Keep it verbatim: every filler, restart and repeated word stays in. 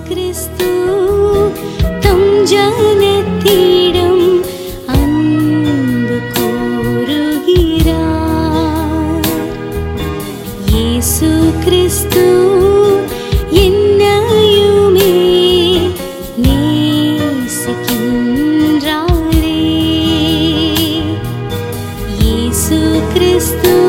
கிறிஸ்து தம் ஜனத்திடம் அன்பு கூறுகிறார். இயேசு கிறிஸ்து என்னையுமே நேசிக்கின்றாரே. இயேசு கிறிஸ்து